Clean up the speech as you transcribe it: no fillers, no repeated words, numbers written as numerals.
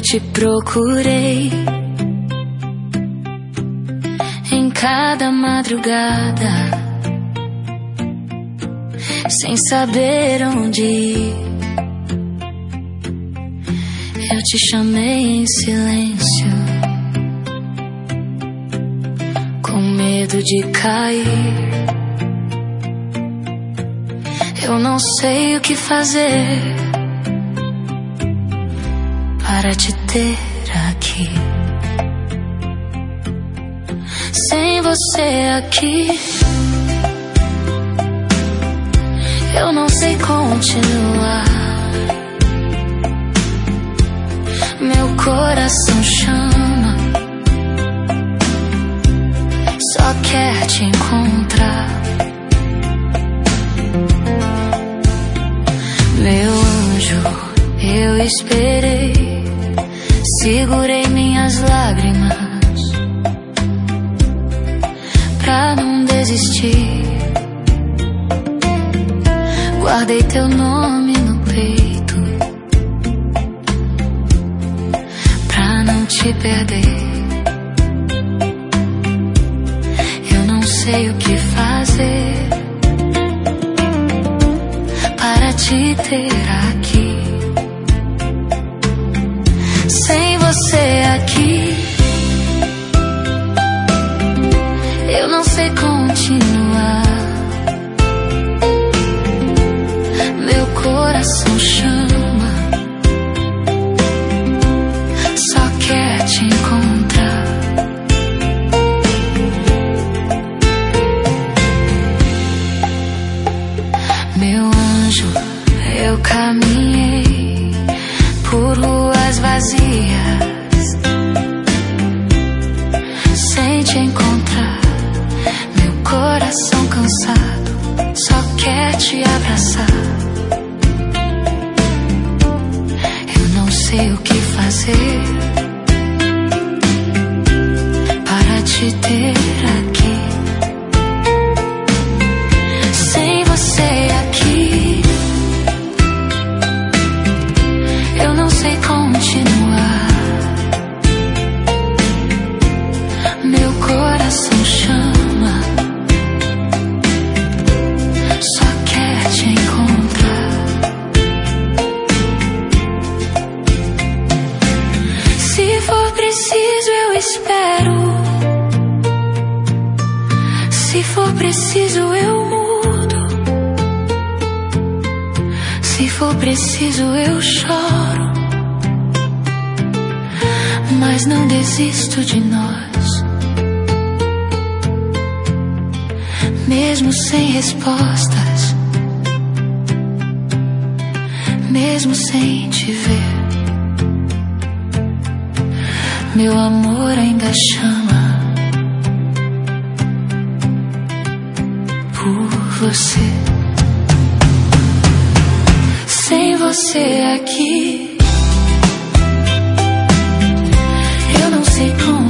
te procurei em cada madrugada, sem saber onde ir. Eu te chamei em silêncio, com medo de cair. Eu não sei o que fazer para te ter aqui. Sem você aqui, eu não sei continuar. Meu coração chama, só quer te encontrar. Meu anjo, eu esperei, segurei minhas lágrimas pra não desistir. Guardei teu nome no peito pra não te perder. Eu não sei o que fazer para te ter aqui. Sem você aqui, eu não sei continuar. Meu coração chama, só quer te encontrar. Meu anjo, eu caminhei por ruas vazias sem te encontrar. Meu coração cansado só quer te abraçar. Eu não sei o que fazer para te ter aqui. Sem você aqui, eu não sei continuar. Meu coração chama, só quer te encontrar. Se for preciso eu espero, se for preciso eu mudo, se for preciso eu choro, mas não desisto de nós. Mesmo sem respostas, mesmo sem te ver, meu amor ainda chama por você. Sem você aqui, eu não sei como